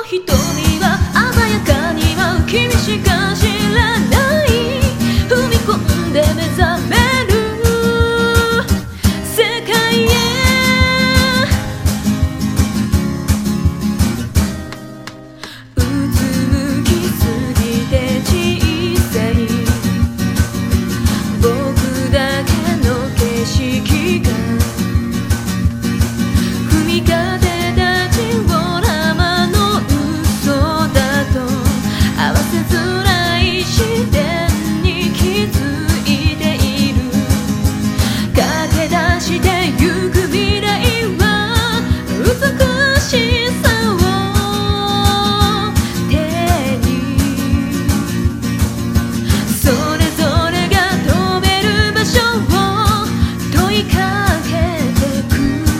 瞳は鮮やかに舞う君しか知らない。踏み込んで目覚める世界へ。うつむきすぎて小さい僕だけの景色が踏みかけたジオラマの嘘だと合わせづらい視点に気づいている。駆け出してゆく未来は美しさを手に、それぞれが飛べる場所を問いかけてく。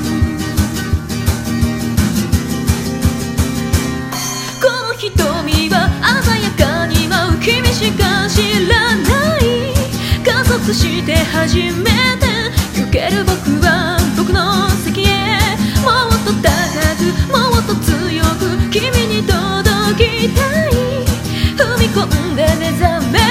この瞳は鮮やかに舞う君しか知らない。加速して初めて行ける僕は僕の席へ。もっと高くもっと強く君に届きたい。踏み込んで目覚め